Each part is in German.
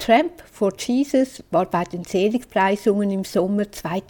Tramp for Jesus war bei den Seligpreisungen im Sommer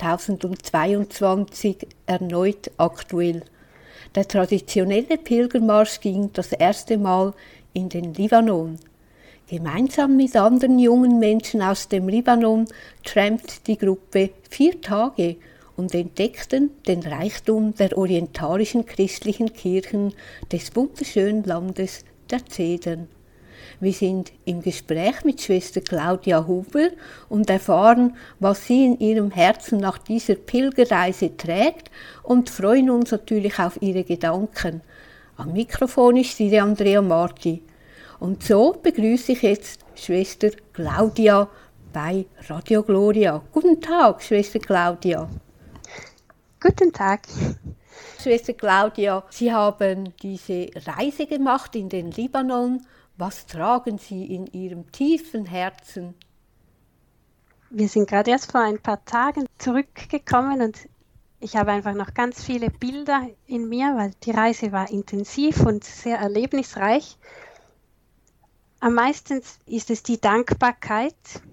2022 erneut aktuell. Der traditionelle Pilgermarsch ging das erste Mal in den Libanon. Gemeinsam mit anderen jungen Menschen aus dem Libanon trampt die Gruppe 4 Tage und entdeckten den Reichtum der orientalischen christlichen Kirchen des wunderschönen Landes der Zedern. Wir sind im Gespräch mit Schwester Claudia Huber und erfahren, was sie in ihrem Herzen nach dieser Pilgerreise trägt und freuen uns natürlich auf ihre Gedanken. Am Mikrofon ist sie Andrea Marti. Und so begrüße ich jetzt Schwester Claudia bei Radio Gloria. Guten Tag, Schwester Claudia. Guten Tag. Schwester Claudia, Sie haben diese Reise gemacht in den Libanon. Was tragen Sie in Ihrem tiefen Herzen? Wir sind gerade erst vor ein paar Tagen zurückgekommen und ich habe einfach noch ganz viele Bilder in mir, weil die Reise war intensiv und sehr erlebnisreich. Am meisten ist es die Dankbarkeit,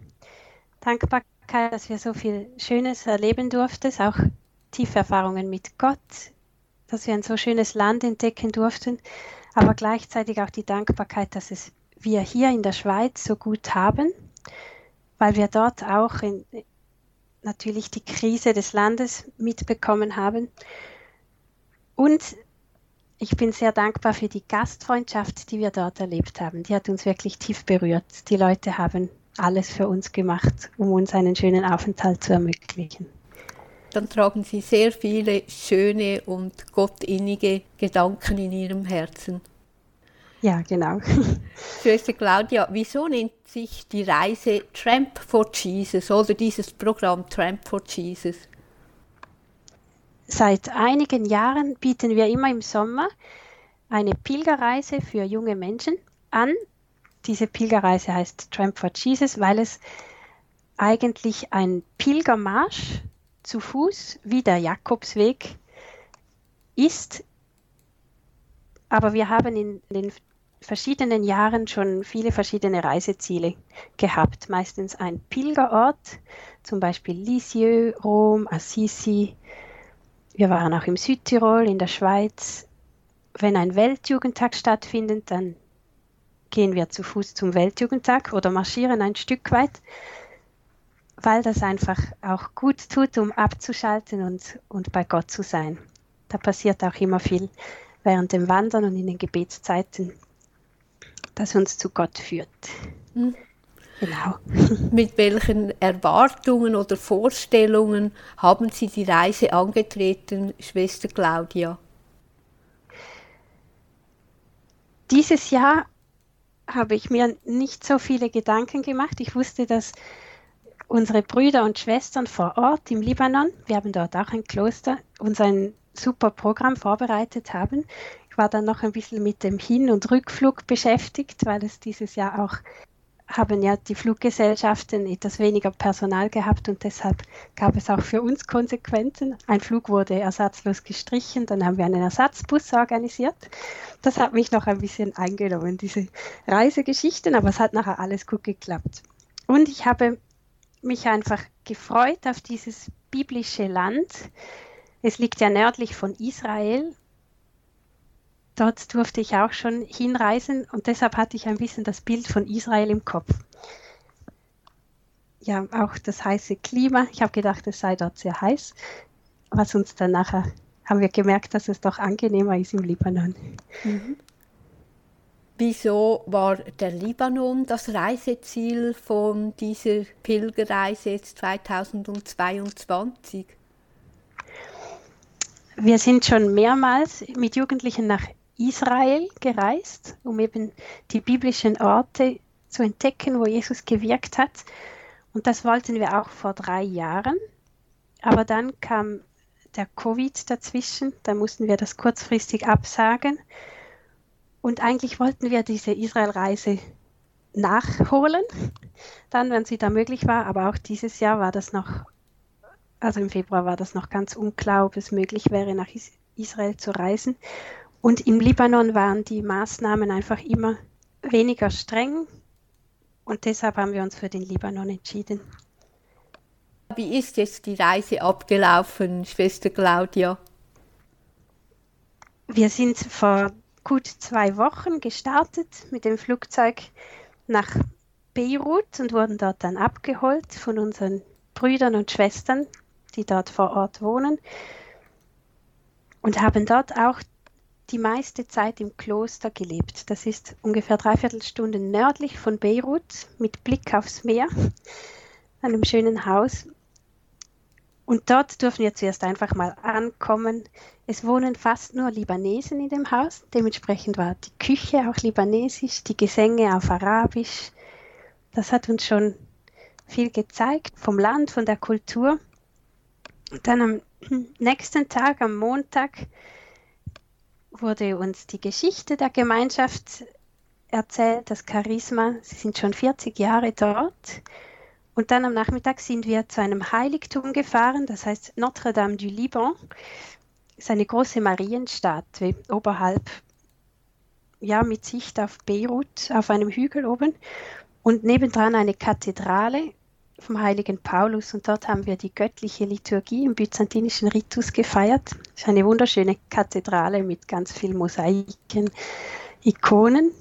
dass wir so viel Schönes erleben durften, auch tiefe Erfahrungen mit Gott, dass wir ein so schönes Land entdecken durften, aber gleichzeitig auch die Dankbarkeit, dass wir hier in der Schweiz so gut haben, weil wir dort auch natürlich die Krise des Landes mitbekommen haben. Und ich bin sehr dankbar für die Gastfreundschaft, die wir dort erlebt haben. Die hat uns wirklich tief berührt. Die Leute haben alles für uns gemacht, um uns einen schönen Aufenthalt zu ermöglichen. Dann tragen Sie sehr viele schöne und gottinnige Gedanken in Ihrem Herzen. Ja, genau. Schwester Claudia, wieso nennt sich die Reise Tramp for Jesus oder dieses Programm Tramp for Jesus? Seit einigen Jahren bieten wir immer im Sommer eine Pilgerreise für junge Menschen an. Diese Pilgerreise heißt Tramp for Jesus, weil es eigentlich ein Pilgermarsch zu Fuß wie der Jakobsweg ist. Aber wir haben in den verschiedenen Jahren schon viele verschiedene Reiseziele gehabt. Meistens ein Pilgerort, zum Beispiel Lisieux, Rom, Assisi. Wir waren auch im Südtirol, in der Schweiz. Wenn ein Weltjugendtag stattfindet, dann gehen wir zu Fuß zum Weltjugendtag oder marschieren ein Stück weit, weil das einfach auch gut tut, um abzuschalten und bei Gott zu sein. Da passiert auch immer viel während dem Wandern und in den Gebetszeiten, das uns zu Gott führt. Mhm. Genau. Mit welchen Erwartungen oder Vorstellungen haben Sie die Reise angetreten, Schwester Claudia? Dieses Jahr habe ich mir nicht so viele Gedanken gemacht. Ich wusste, dass unsere Brüder und Schwestern vor Ort im Libanon, wir haben dort auch ein Kloster, uns ein super Programm vorbereitet haben. Ich war dann noch ein bisschen mit dem Hin- und Rückflug beschäftigt, weil es dieses Jahr auch haben ja die Fluggesellschaften etwas weniger Personal gehabt und deshalb gab es auch für uns Konsequenzen. Ein Flug wurde ersatzlos gestrichen, dann haben wir einen Ersatzbus organisiert. Das hat mich noch ein bisschen eingenommen, diese Reisegeschichten, aber es hat nachher alles gut geklappt. Und ich habe mich einfach gefreut auf dieses biblische Land. Es liegt ja nördlich von Israel. Dort durfte ich auch schon hinreisen und deshalb hatte ich ein bisschen das Bild von Israel im Kopf. Ja, auch das heiße Klima. Ich habe gedacht, es sei dort sehr heiß. Was uns dann nachher, haben wir gemerkt, dass es doch angenehmer ist im Libanon. Mhm. Wieso war der Libanon das Reiseziel von dieser Pilgerreise jetzt 2022? Wir sind schon mehrmals mit Jugendlichen nach Israel gereist, um eben die biblischen Orte zu entdecken, wo Jesus gewirkt hat. Und das wollten wir auch vor 3 Jahren. Aber dann kam der Covid dazwischen, da mussten wir das kurzfristig absagen. Und eigentlich wollten wir diese Israel-Reise nachholen, dann, wenn sie da möglich war. Aber auch dieses Jahr war das noch, also im Februar war das noch ganz unklar, ob es möglich wäre, nach Israel zu reisen. Und im Libanon waren die Maßnahmen einfach immer weniger streng. Und deshalb haben wir uns für den Libanon entschieden. Wie ist jetzt die Reise abgelaufen, Schwester Claudia? Wir sind vor gut 2 Wochen gestartet mit dem Flugzeug nach Beirut und wurden dort dann abgeholt von unseren Brüdern und Schwestern, die dort vor Ort wohnen, und haben dort auch die meiste Zeit im Kloster gelebt. Das ist ungefähr 3/4 Stunden nördlich von Beirut mit Blick aufs Meer, einem schönen Haus. Und dort dürfen wir zuerst einfach mal ankommen. Es wohnen fast nur Libanesen in dem Haus. Dementsprechend war die Küche auch libanesisch, die Gesänge auf Arabisch. Das hat uns schon viel gezeigt vom Land, von der Kultur. Und dann am nächsten Tag, am Montag, wurde uns die Geschichte der Gemeinschaft erzählt, das Charisma. Sie sind schon 40 Jahre dort. Und dann am Nachmittag sind wir zu einem Heiligtum gefahren, das heißt Notre-Dame du Liban. Das ist eine große Marienstatue oberhalb, ja, mit Sicht auf Beirut, auf einem Hügel oben. Und nebendran eine Kathedrale vom heiligen Paulus. Und dort haben wir die göttliche Liturgie im byzantinischen Ritus gefeiert. Das ist eine wunderschöne Kathedrale mit ganz vielen Mosaiken, Ikonen.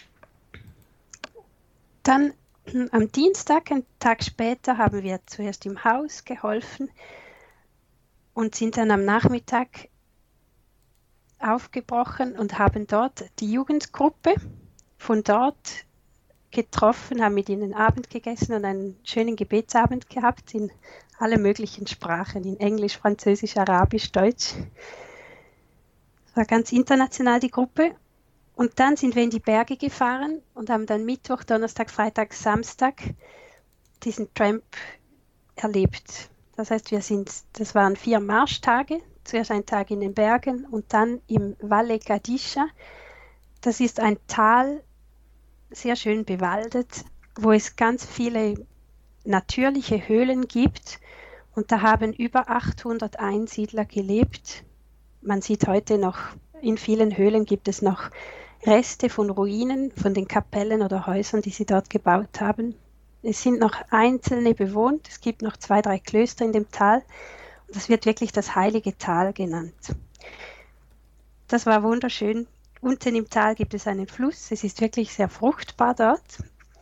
Dann am Dienstag, einen Tag später, haben wir zuerst im Haus geholfen und sind dann am Nachmittag aufgebrochen und haben dort die Jugendgruppe von dort getroffen, haben mit ihnen Abend gegessen und einen schönen Gebetsabend gehabt in alle möglichen Sprachen, in Englisch, Französisch, Arabisch, Deutsch. Es war ganz international, die Gruppe. Und dann sind wir in die Berge gefahren und haben dann Mittwoch, Donnerstag, Freitag, Samstag diesen Tramp erlebt. Das heißt, das waren 4 Marschtage, zuerst ein Tag in den Bergen und dann im Valle Gadisha. Das ist ein Tal, sehr schön bewaldet, wo es ganz viele natürliche Höhlen gibt. Und da haben über 800 Einsiedler gelebt. Man sieht heute noch, in vielen Höhlen gibt es noch Reste von Ruinen, von den Kapellen oder Häusern, die sie dort gebaut haben. Es sind noch einzelne bewohnt. Es gibt noch 2, 3 Klöster in dem Tal. Und das wird wirklich das heilige Tal genannt. Das war wunderschön. Unten im Tal gibt es einen Fluss. Es ist wirklich sehr fruchtbar dort.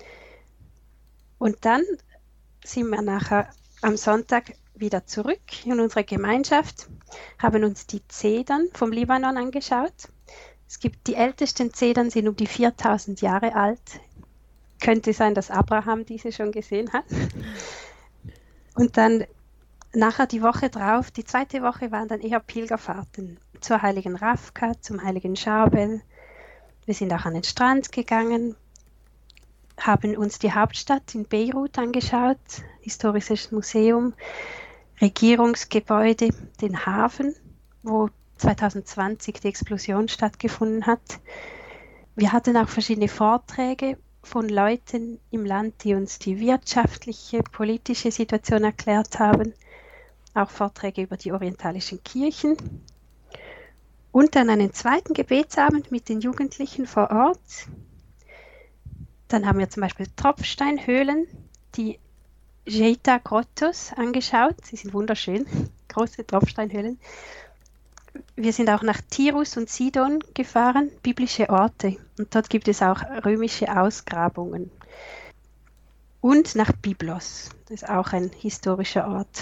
Und dann sind wir nachher am Sonntag wieder zurück in unsere Gemeinschaft, haben uns die Zedern vom Libanon angeschaut. Es gibt die ältesten Zedern, sind um die 4000 Jahre alt. Könnte sein, dass Abraham diese schon gesehen hat. Und dann nachher die Woche drauf, die zweite Woche waren dann eher Pilgerfahrten zur heiligen Rafka, zum heiligen Charbel. Wir sind auch an den Strand gegangen, haben uns die Hauptstadt in Beirut angeschaut, historisches Museum, Regierungsgebäude, den Hafen, wo 2020 die Explosion stattgefunden hat. Wir hatten auch verschiedene Vorträge von Leuten im Land, die uns die wirtschaftliche, politische Situation erklärt haben. Auch Vorträge über die orientalischen Kirchen. Und dann einen zweiten Gebetsabend mit den Jugendlichen vor Ort. Dann haben wir zum Beispiel Tropfsteinhöhlen, die Geita Grottos angeschaut. Sie sind wunderschön, große Tropfsteinhöhlen. Wir sind auch nach Tirus und Sidon gefahren, biblische Orte. Und dort gibt es auch römische Ausgrabungen. Und nach Byblos, das ist auch ein historischer Ort.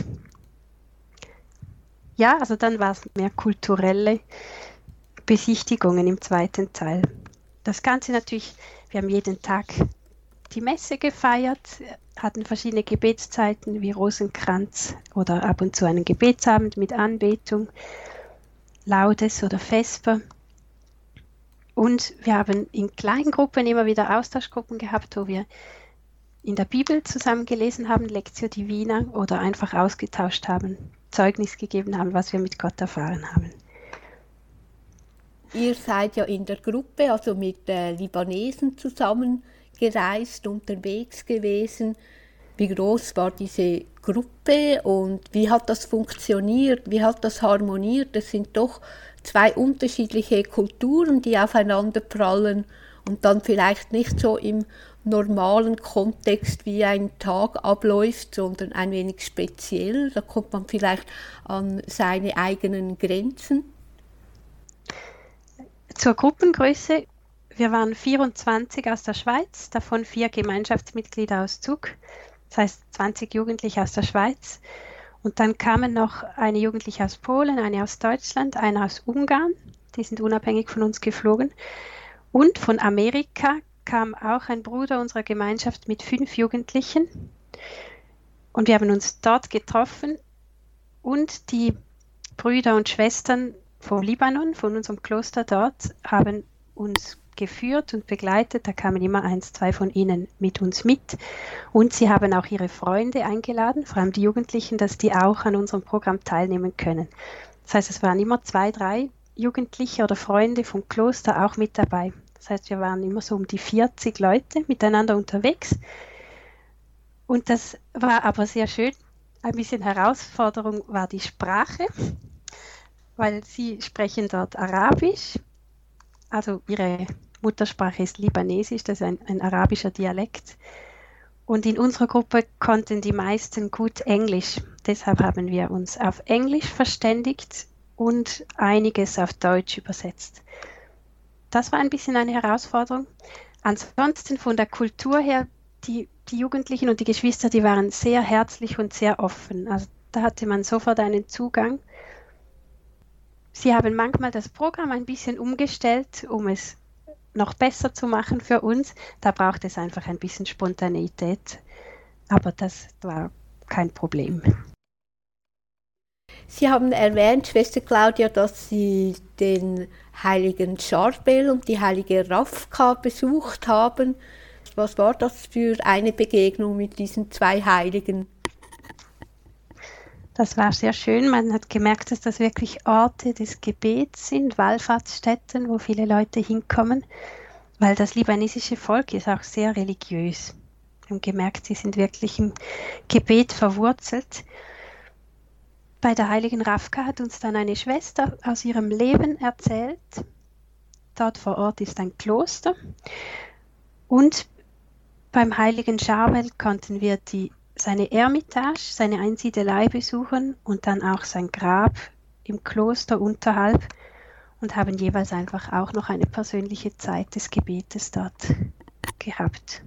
Ja, also dann war es mehr kulturelle Besichtigungen im zweiten Teil. Das Ganze natürlich, wir haben jeden Tag die Messe gefeiert, hatten verschiedene Gebetszeiten wie Rosenkranz oder ab und zu einen Gebetsabend mit Anbetung, Laudes oder Vesper. Und wir haben in kleinen Gruppen immer wieder Austauschgruppen gehabt, wo wir in der Bibel zusammen gelesen haben, Lectio Divina, oder einfach ausgetauscht haben, Zeugnis gegeben haben, was wir mit Gott erfahren haben. Ihr seid ja in der Gruppe, also mit Libanesen zusammen gereist, unterwegs gewesen. Wie groß war diese Gruppe und wie hat das funktioniert, wie hat das harmoniert? Das sind doch 2 unterschiedliche Kulturen, die aufeinander prallen und dann vielleicht nicht so im normalen Kontext, wie ein Tag abläuft, sondern ein wenig speziell. Da kommt man vielleicht an seine eigenen Grenzen. Zur Gruppengröße. Wir waren 24 aus der Schweiz, davon 4 Gemeinschaftsmitglieder aus Zug, das heißt 20 Jugendliche aus der Schweiz. Und dann kamen noch eine Jugendliche aus Polen, eine aus Deutschland, eine aus Ungarn, die sind unabhängig von uns geflogen. Und von Amerika kam auch ein Bruder unserer Gemeinschaft mit 5 Jugendlichen. Und wir haben uns dort getroffen und die Brüder und Schwestern vom Libanon, von unserem Kloster dort, haben uns geführt und begleitet. Da kamen immer 1, 2 von ihnen mit uns mit. Und sie haben auch ihre Freunde eingeladen, vor allem die Jugendlichen, dass die auch an unserem Programm teilnehmen können. Das heißt, es waren immer 2, 3 Jugendliche oder Freunde vom Kloster auch mit dabei. Das heißt, wir waren immer so um die 40 Leute miteinander unterwegs. Und das war aber sehr schön. Ein bisschen Herausforderung war die Sprache, weil sie sprechen dort Arabisch. Also ihre Muttersprache ist Libanesisch, das ist ein arabischer Dialekt. Und in unserer Gruppe konnten die meisten gut Englisch. Deshalb haben wir uns auf Englisch verständigt und einiges auf Deutsch übersetzt. Das war ein bisschen eine Herausforderung. Ansonsten von der Kultur her, die Jugendlichen und die Geschwister, die waren sehr herzlich und sehr offen. Also da hatte man sofort einen Zugang. Sie haben manchmal das Programm ein bisschen umgestellt, um es noch besser zu machen für uns. Da braucht es einfach ein bisschen Spontaneität. Aber das war kein Problem. Sie haben erwähnt, Schwester Claudia, dass Sie den heiligen Charbel und die heilige Rafka besucht haben. Was war das für eine Begegnung mit diesen 2 Heiligen? Das war sehr schön. Man hat gemerkt, dass das wirklich Orte des Gebets sind, Wallfahrtsstätten, wo viele Leute hinkommen, weil das libanesische Volk ist auch sehr religiös. Wir haben gemerkt, sie sind wirklich im Gebet verwurzelt. Bei der heiligen Rafka hat uns dann eine Schwester aus ihrem Leben erzählt. Dort vor Ort ist ein Kloster. Und beim heiligen Charbel konnten wir seine Eremitage, seine Einsiedelei besuchen und dann auch sein Grab im Kloster unterhalb und haben jeweils einfach auch noch eine persönliche Zeit des Gebetes dort gehabt.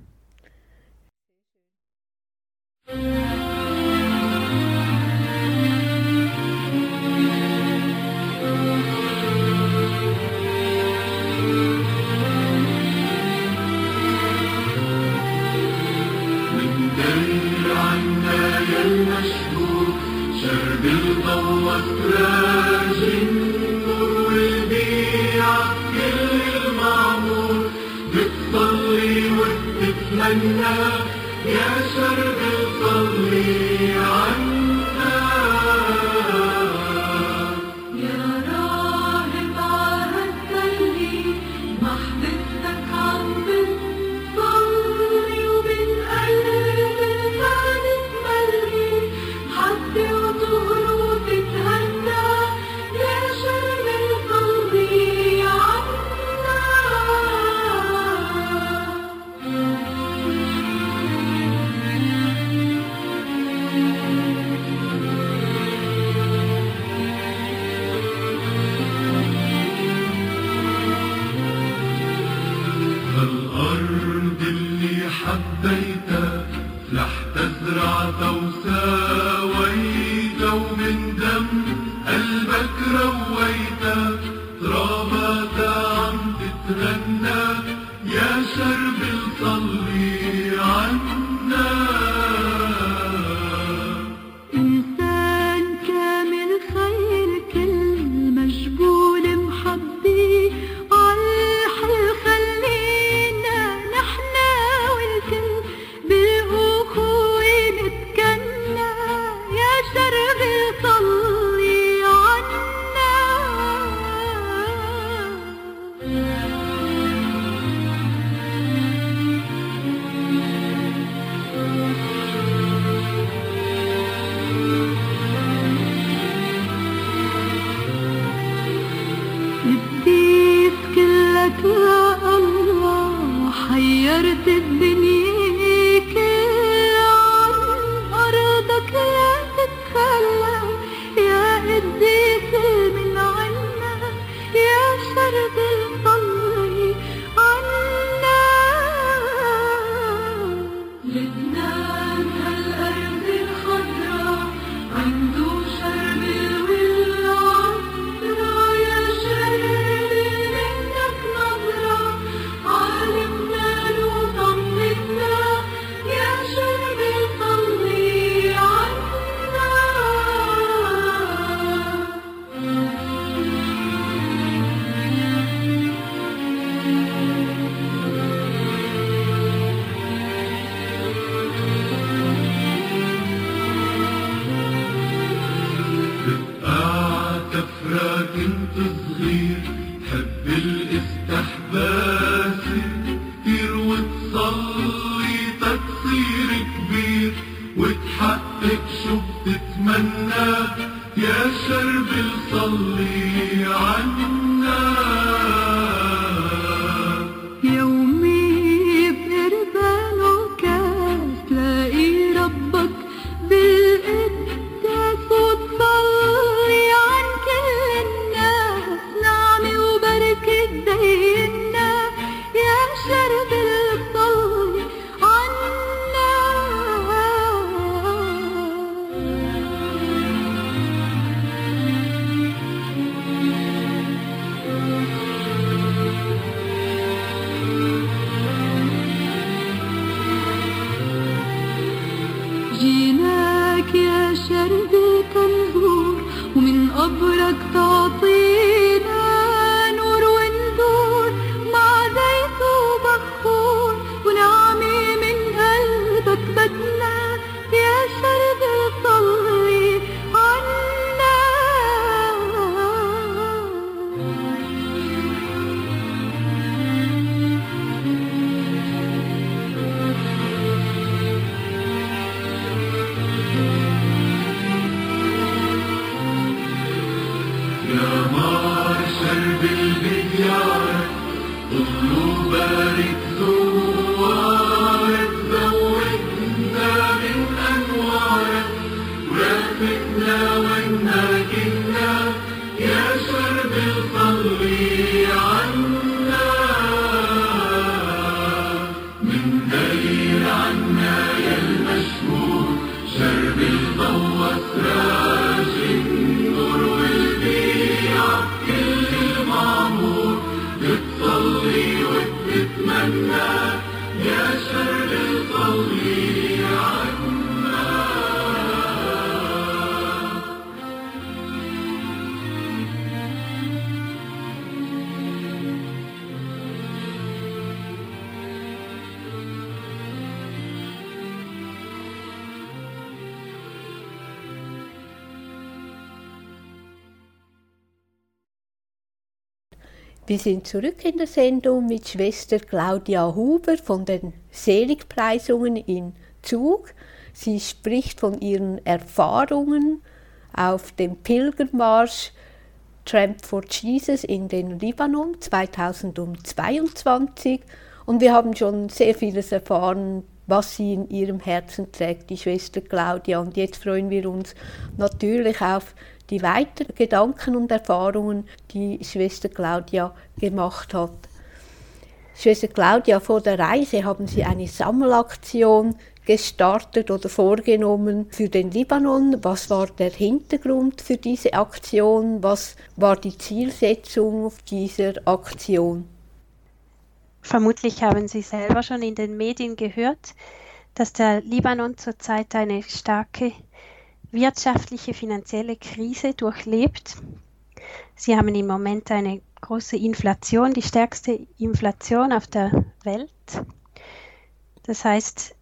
شرب الضوء أسراج النور والبيع كل المعمور بتصلي وبتتمنى يا شرب صلي عنا يا راهب عهدتلي محبتك عم بتصلي ومن قلب الفعل تملي حتى وطهر وتتهنى يا شرب صلي عنا الأرض اللي حبيتها فلح تزرعتها وساويتها ومن دم قلبك رويتها تراباتها عم تتهنى يا شرب صلي عنا إنسان كامل خير كل مجبول محبي عالحل خلينا نحنا والكل بالأخوة نتكنى لبنان هالأرض الخضراء عنده شرب والعطرة يا شرب منك نظرة عالمنا وطمنا يا شرب صلي عنا كفرة كنت صغير حب الاستحباس كتير وتصلي تتصير كبير وتحقق شو بتتمنى يا شرب صلي عنا يومي بقربان وكاس تلاقي ربك بالقداس وتصلي عن كل الناس نعمة وبركة دينا يا شرب الصلي عنا جيناك يا شرب تنزور ومن قبرك تعطينا نور ونزور مع زيت وبخور ونعمة من قلبك بدنا يا شرب صلي عنا يا مار شرب البديار طلوا بارك زوارك زودنا من أنوارك ورفتنا وناجنا يا شرب صلي عنا من دليل عنا يا المشهور شرب الضوء سراج النور والبيع كل المعمور بتصلي وبتتمنى يا شرب صلي عنا Wir sind zurück in der Sendung mit Schwester Claudia Huber von den Seligpreisungen in Zug. Sie spricht von ihren Erfahrungen auf dem Pilgermarsch Tramp for Jesus in den Libanon 2022. Und wir haben schon sehr vieles erfahren, was sie in ihrem Herzen trägt, die Schwester Claudia. Und jetzt freuen wir uns natürlich auf die weiteren Gedanken und Erfahrungen, die Schwester Claudia gemacht hat. Schwester Claudia, vor der Reise haben Sie eine Sammelaktion gestartet oder vorgenommen für den Libanon. Was war der Hintergrund für diese Aktion? Was war die Zielsetzung dieser Aktion? Vermutlich haben Sie selber schon in den Medien gehört, dass der Libanon zurzeit eine starke wirtschaftliche, finanzielle Krise durchlebt. Sie haben im Moment eine große Inflation, die stärkste Inflation auf der Welt. Das heißt,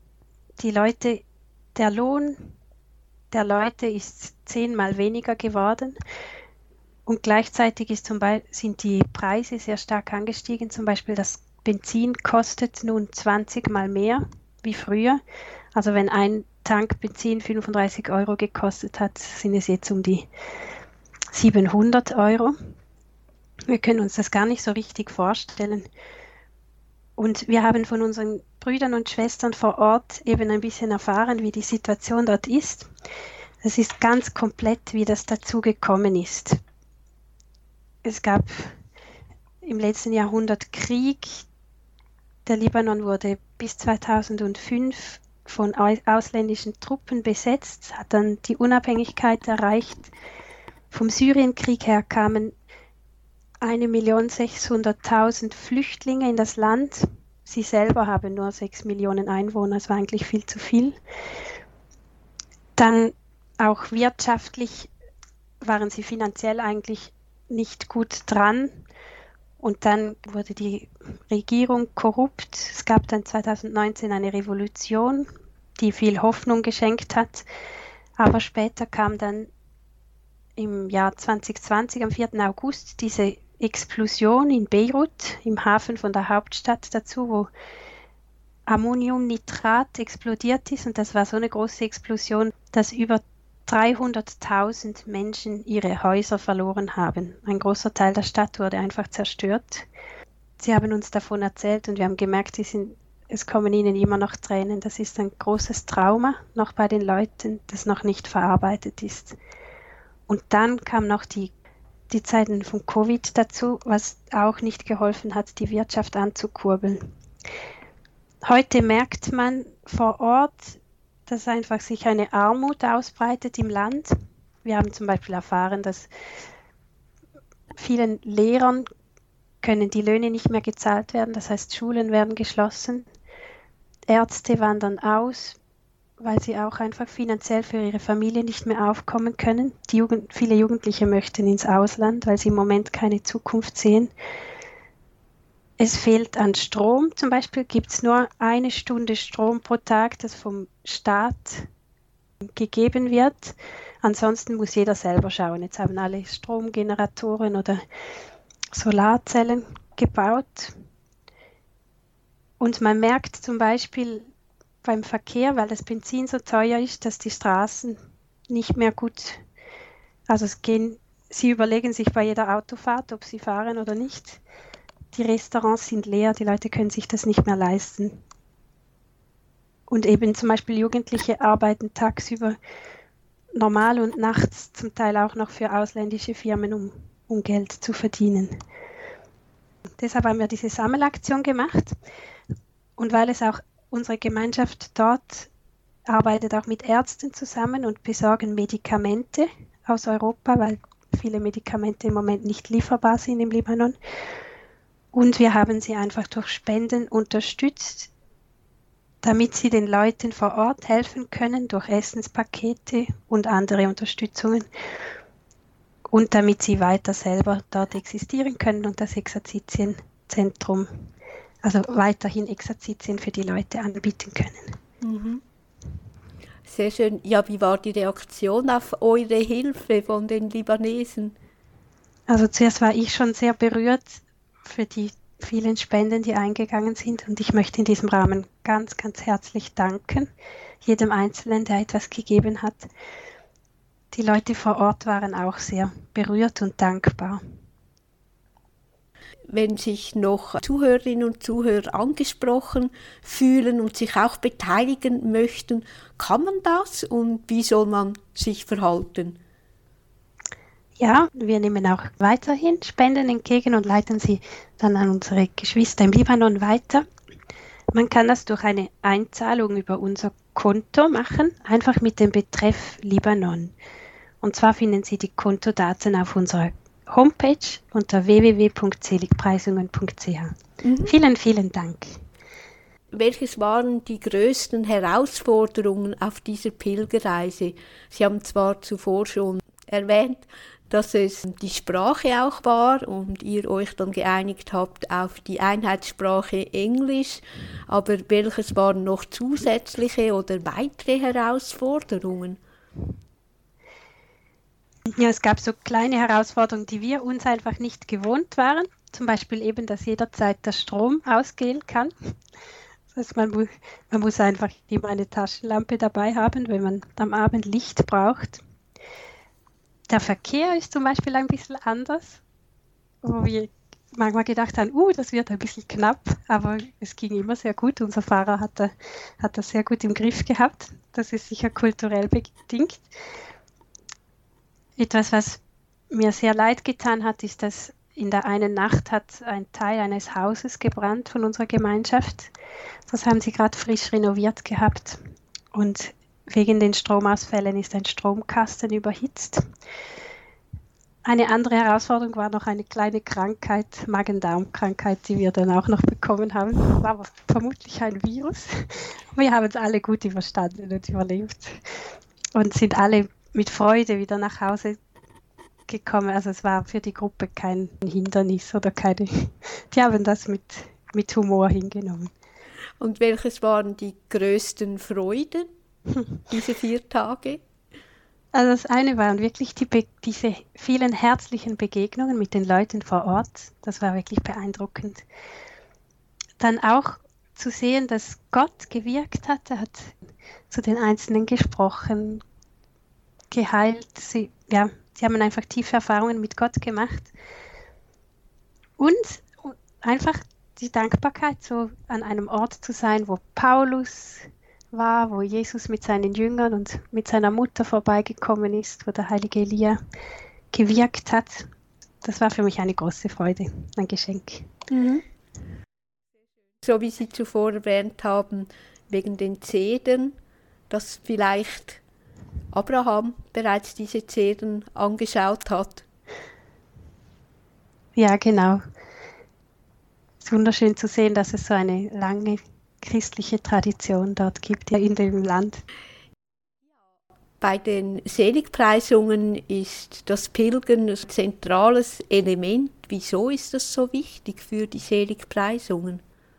der Lohn der Leute ist 10-mal weniger geworden und gleichzeitig sind die Preise sehr stark angestiegen. Zum Beispiel das Benzin kostet nun 20-mal mehr wie früher. Also wenn ein Tank Benzin 35 € gekostet hat, sind es jetzt um die 700 €. Wir können uns das gar nicht so richtig vorstellen. Und wir haben von unseren Brüdern und Schwestern vor Ort eben ein bisschen erfahren, wie die Situation dort ist. Es ist ganz komplett, wie das dazu gekommen ist. Es gab im letzten Jahrhundert Krieg. Der Libanon wurde bis 2005 von ausländischen Truppen besetzt, hat dann die Unabhängigkeit erreicht. Vom Syrienkrieg her kamen 1.600.000 Flüchtlinge in das Land. Sie selber haben nur 6 Millionen Einwohner, das war eigentlich viel zu viel. Dann auch wirtschaftlich waren sie finanziell eigentlich nicht gut dran. Und dann wurde die Regierung korrupt. Es gab dann 2019 eine Revolution, die viel Hoffnung geschenkt hat. Aber später kam dann im Jahr 2020, am 4. August, diese Explosion in Beirut, im Hafen von der Hauptstadt dazu, wo Ammoniumnitrat explodiert ist. Und das war so eine große Explosion, dass über 300.000 Menschen ihre Häuser verloren haben. Ein großer Teil der Stadt wurde einfach zerstört. Sie haben uns davon erzählt und wir haben gemerkt, es kommen ihnen immer noch Tränen. Das ist ein großes Trauma noch bei den Leuten, das noch nicht verarbeitet ist. Und dann kam noch die Zeiten von Covid dazu, was auch nicht geholfen hat, die Wirtschaft anzukurbeln. Heute merkt man vor Ort, dass einfach sich eine Armut ausbreitet im Land. Wir haben zum Beispiel erfahren, dass vielen Lehrern können die Löhne nicht mehr gezahlt werden. Das heißt, Schulen werden geschlossen. Ärzte wandern aus, weil sie auch einfach finanziell für ihre Familie nicht mehr aufkommen können. Viele Jugendliche möchten ins Ausland, weil sie im Moment keine Zukunft sehen. Es fehlt an Strom. Zum Beispiel gibt es nur 1 Stunde Strom pro Tag, das vom Staat gegeben wird. Ansonsten muss jeder selber schauen. Jetzt haben alle Stromgeneratoren oder Solarzellen gebaut. Und man merkt zum Beispiel beim Verkehr, weil das Benzin so teuer ist, dass die Straßen nicht mehr gut, sie überlegen sich bei jeder Autofahrt, ob sie fahren oder nicht. Die Restaurants sind leer, die Leute können sich das nicht mehr leisten. Und eben zum Beispiel Jugendliche arbeiten tagsüber normal und nachts zum Teil auch noch für ausländische Firmen, um Geld zu verdienen. Deshalb haben wir diese Sammelaktion gemacht. Und weil es auch unsere Gemeinschaft dort arbeitet auch mit Ärzten zusammen und besorgen Medikamente aus Europa, weil viele Medikamente im Moment nicht lieferbar sind im Libanon. Und wir haben sie einfach durch Spenden unterstützt, damit sie den Leuten vor Ort helfen können, durch Essenspakete und andere Unterstützungen. Und damit sie weiter selber dort existieren können und das Exerzitienzentrum, also weiterhin Exerzitien für die Leute anbieten können. Mhm. Sehr schön. Ja, wie war die Reaktion auf eure Hilfe von den Libanesen? Also zuerst war ich schon sehr berührt für die vielen Spenden, die eingegangen sind. Und ich möchte in diesem Rahmen ganz, ganz herzlich danken, jedem Einzelnen, der etwas gegeben hat. Die Leute vor Ort waren auch sehr berührt und dankbar. Wenn sich noch Zuhörerinnen und Zuhörer angesprochen fühlen und sich auch beteiligen möchten, kann man das und wie soll man sich verhalten? Ja, wir nehmen auch weiterhin Spenden entgegen und leiten sie dann an unsere Geschwister im Libanon weiter. Man kann das durch eine Einzahlung über unser Konto machen, einfach mit dem Betreff Libanon. Und zwar finden Sie die Kontodaten auf unserer Homepage unter www.seligpreisungen.ch. Vielen, vielen Dank. Welches waren die größten Herausforderungen auf dieser Pilgerreise? Sie haben zwar zuvor schon erwähnt, dass es die Sprache auch war und ihr euch dann geeinigt habt auf die Einheitssprache Englisch, aber welches waren noch zusätzliche oder weitere Herausforderungen? Ja, es gab so kleine Herausforderungen, die wir uns einfach nicht gewohnt waren. Zum Beispiel eben, dass jederzeit der Strom ausgehen kann. Das heißt, man muss einfach immer eine Taschenlampe dabei haben, wenn man am Abend Licht braucht. Der Verkehr ist zum Beispiel ein bisschen anders, wo wir manchmal gedacht haben, das wird ein bisschen knapp, aber es ging immer sehr gut. Unser Fahrer hat das sehr gut im Griff gehabt. Das ist sicher kulturell bedingt. Etwas, was mir sehr leid getan hat, ist, dass in der einen Nacht hat ein Teil eines Hauses gebrannt von unserer Gemeinschaft. Das haben sie gerade frisch renoviert gehabt. Und wegen den Stromausfällen ist ein Stromkasten überhitzt. Eine andere Herausforderung war noch eine kleine Krankheit, Magen-Darm-Krankheit, die wir dann auch noch bekommen haben. Das war aber vermutlich ein Virus. Wir haben es alle gut überstanden und überlebt und sind alle mit Freude wieder nach Hause gekommen. Also es war für die Gruppe kein Hindernis oder keine. Die haben das mit Humor hingenommen. Und welches waren die größten Freuden, diese 4 Tage? Also das eine waren wirklich diese vielen herzlichen Begegnungen mit den Leuten vor Ort. Das war wirklich beeindruckend. Dann auch zu sehen, dass Gott gewirkt hat. Er hat zu den Einzelnen gesprochen, geheilt. Sie haben einfach tiefe Erfahrungen mit Gott gemacht. Und einfach die Dankbarkeit, so an einem Ort zu sein, wo Paulus war, wo Jesus mit seinen Jüngern und mit seiner Mutter vorbeigekommen ist, wo der heilige Elia gewirkt hat. Das war für mich eine große Freude, ein Geschenk. Mhm. So wie Sie zuvor erwähnt haben, wegen den Zedern, dass vielleicht Abraham bereits diese Zedern angeschaut hat. Ja, genau. Es ist wunderschön zu sehen, dass es so eine lange christliche Tradition dort gibt, ja, in dem Land. Bei den Seligpreisungen ist das Pilgern ein zentrales Element. Wieso ist das so wichtig für die Seligpreisungen?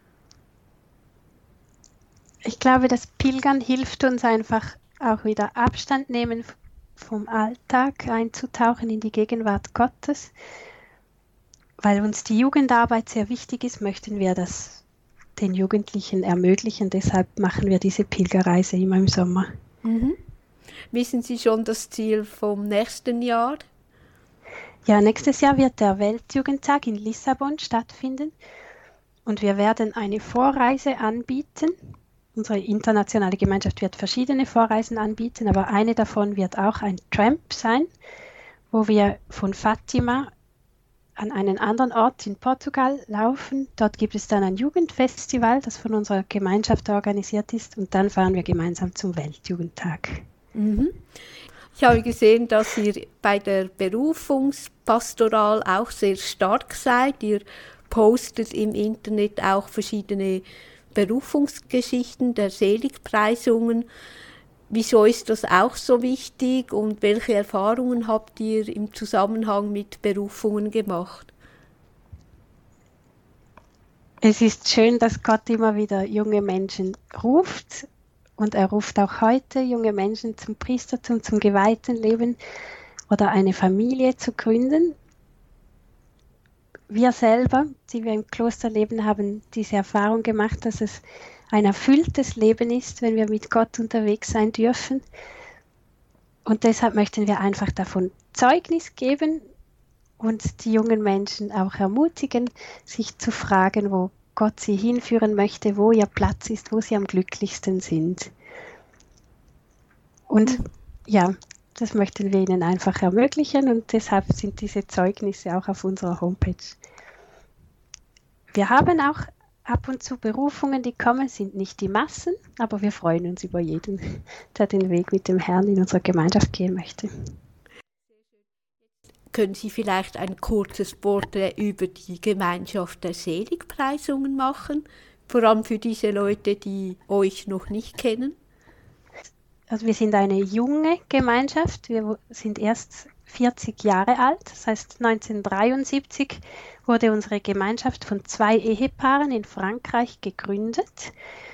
Ich glaube, das Pilgern hilft uns einfach auch wieder Abstand nehmen vom Alltag, einzutauchen in die Gegenwart Gottes. Weil uns die Jugendarbeit sehr wichtig ist, möchten wir das den Jugendlichen ermöglichen. Deshalb machen wir diese Pilgerreise immer im Sommer. Mhm. Wissen Sie schon das Ziel vom nächsten Jahr? Ja, nächstes Jahr wird der Weltjugendtag in Lissabon stattfinden und wir werden eine Vorreise anbieten. Unsere internationale Gemeinschaft wird verschiedene Vorreisen anbieten, aber eine davon wird auch ein Tramp sein, wo wir von Fatima an einen anderen Ort in Portugal laufen. Dort gibt es dann ein Jugendfestival, das von unserer Gemeinschaft organisiert ist, und dann fahren wir gemeinsam zum Weltjugendtag. Mhm. Ich habe gesehen, dass ihr bei der Berufungspastoral auch sehr stark seid. Ihr postet im Internet auch verschiedene Berufungsgeschichten der Seligpreisungen. Wieso ist das auch so wichtig und welche Erfahrungen habt ihr im Zusammenhang mit Berufungen gemacht? Es ist schön, dass Gott immer wieder junge Menschen ruft, und er ruft auch heute junge Menschen zum Priestertum, zum geweihten Leben oder eine Familie zu gründen. Wir selber, die wir im Kloster leben, haben diese Erfahrung gemacht, dass es ein erfülltes Leben ist, wenn wir mit Gott unterwegs sein dürfen. Und deshalb möchten wir einfach davon Zeugnis geben und die jungen Menschen auch ermutigen, sich zu fragen, wo Gott sie hinführen möchte, wo ihr Platz ist, wo sie am glücklichsten sind. Und ja, das möchten wir ihnen einfach ermöglichen und deshalb sind diese Zeugnisse auch auf unserer Homepage. Wir haben auch ab und zu Berufungen, die kommen, sind nicht die Massen, aber wir freuen uns über jeden, der den Weg mit dem Herrn in unserer Gemeinschaft gehen möchte. Können Sie vielleicht ein kurzes Porträt über die Gemeinschaft der Seligpreisungen machen? Vor allem für diese Leute, die euch noch nicht kennen. Also wir sind eine junge Gemeinschaft, wir sind erst 40 Jahre alt, das heißt 1973 wurde unsere Gemeinschaft von 2 Ehepaaren in Frankreich gegründet.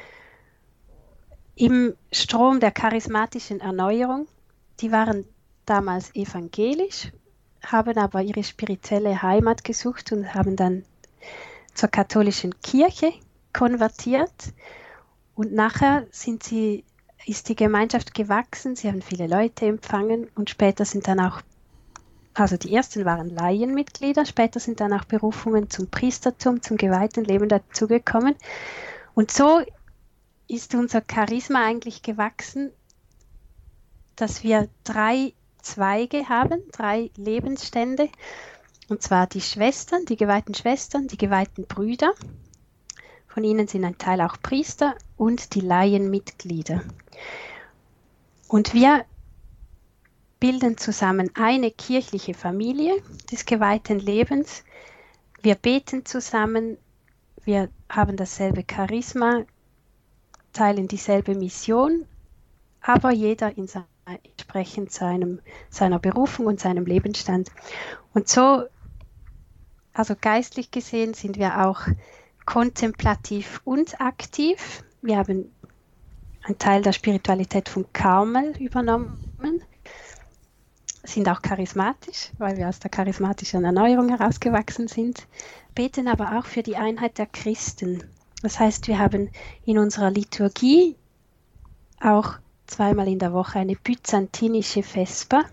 Im Strom der charismatischen Erneuerung, die waren damals evangelisch, haben aber ihre spirituelle Heimat gesucht und haben dann zur katholischen Kirche konvertiert. Und nachher ist die Gemeinschaft gewachsen, sie haben viele Leute empfangen und später sind dann auch, also die ersten waren Laienmitglieder, später sind dann auch Berufungen zum Priestertum, zum geweihten Leben dazugekommen. Und so ist unser Charisma eigentlich gewachsen, dass wir 3 Zweige haben, 3 Lebensstände. Und zwar die Schwestern, die geweihten Brüder. Von ihnen sind ein Teil auch Priester und die Laienmitglieder. Und wir bilden zusammen eine kirchliche Familie des geweihten Lebens. Wir beten zusammen, wir haben dasselbe Charisma, teilen dieselbe Mission, aber jeder entsprechend seiner Berufung und seinem Lebensstand. Und so, also geistlich gesehen, sind wir auch kontemplativ und aktiv. Wir haben einen Teil der Spiritualität von Karmel übernommen, sind auch charismatisch, weil wir aus der charismatischen Erneuerung herausgewachsen sind, beten aber auch für die Einheit der Christen. Das heißt, wir haben in unserer Liturgie auch zweimal in der Woche eine byzantinische Vesper,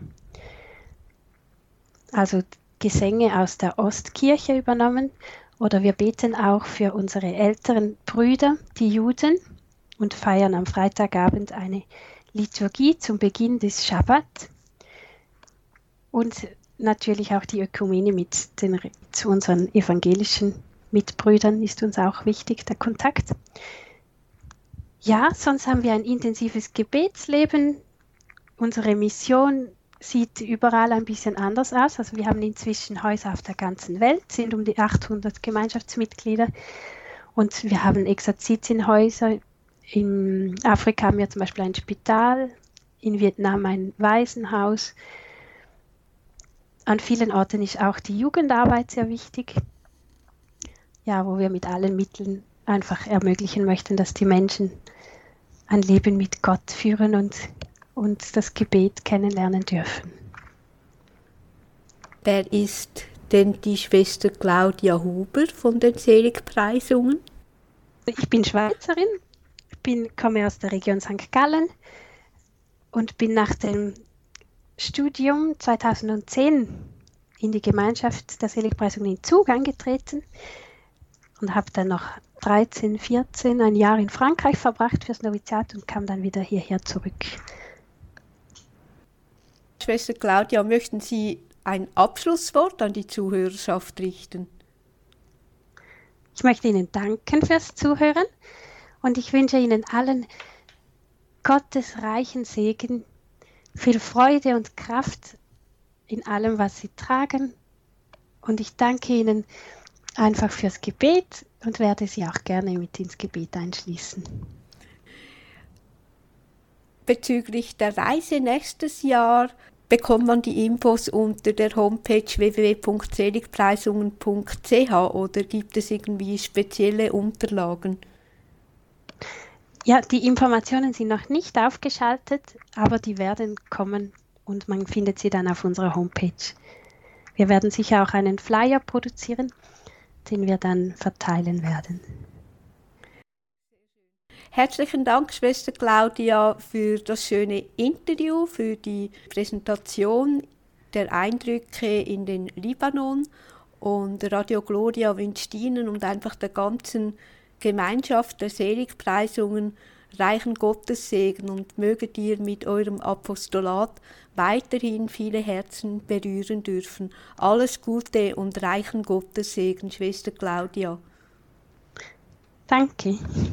also Gesänge aus der Ostkirche übernommen, oder wir beten auch für unsere älteren Brüder, die Juden, und feiern am Freitagabend eine Liturgie zum Beginn des Schabbat. Und natürlich auch die Ökumene zu unseren evangelischen Mitbrüdern ist uns auch wichtig, der Kontakt. Ja, sonst haben wir ein intensives Gebetsleben. Unsere Mission sieht überall ein bisschen anders aus. Also wir haben inzwischen Häuser auf der ganzen Welt, sind um die 800 Gemeinschaftsmitglieder. Und wir haben Exerzitienhäuser. In Afrika haben wir zum Beispiel ein Spital, in Vietnam ein Waisenhaus. An vielen Orten ist auch die Jugendarbeit sehr wichtig, ja, wo wir mit allen Mitteln einfach ermöglichen möchten, dass die Menschen ein Leben mit Gott führen und das Gebet kennenlernen dürfen. Wer ist denn die Schwester Claudia Huber von den Seligpreisungen? Ich bin Schweizerin, komme aus der Region St. Gallen und bin nach dem Studium 2010 in die Gemeinschaft der Seligpreisungen in Zug eingetreten und habe dann noch 13, 14 ein Jahr in Frankreich verbracht fürs Noviziat und kam dann wieder hierher zurück. Schwester Claudia, möchten Sie ein Abschlusswort an die Zuhörerschaft richten? Ich möchte Ihnen danken fürs Zuhören und ich wünsche Ihnen allen Gottes reichen Segen, viel Freude und Kraft in allem, was Sie tragen. Und ich danke Ihnen einfach fürs Gebet und werde Sie auch gerne mit ins Gebet einschließen. Bezüglich der Reise nächstes Jahr bekommt man die Infos unter der Homepage www.seligpreisungen.ch oder gibt es irgendwie spezielle Unterlagen? Ja, die Informationen sind noch nicht aufgeschaltet, aber die werden kommen und man findet sie dann auf unserer Homepage. Wir werden sicher auch einen Flyer produzieren, den wir dann verteilen werden. Herzlichen Dank, Schwester Claudia, für das schöne Interview, für die Präsentation der Eindrücke in den Libanon. Und Radio Gloria wünscht Ihnen und einfach der ganzen Gemeinschaft der Seligpreisungen reichen Gottessegen und möget ihr mit eurem Apostolat weiterhin viele Herzen berühren dürfen. Alles Gute und reichen Gottessegen, Schwester Claudia. Danke.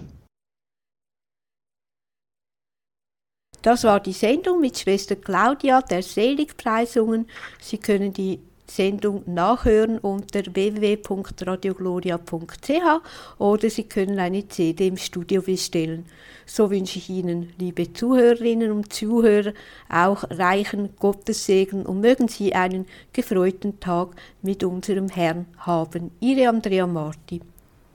Das war die Sendung mit Schwester Claudia der Seligpreisungen. Sie können die Sendung nachhören unter www.radiogloria.ch oder Sie können eine CD im Studio bestellen. So wünsche ich Ihnen, liebe Zuhörerinnen und Zuhörer, auch reichen Gottessegen und mögen Sie einen gefreuten Tag mit unserem Herrn haben. Ihre Andrea Marti.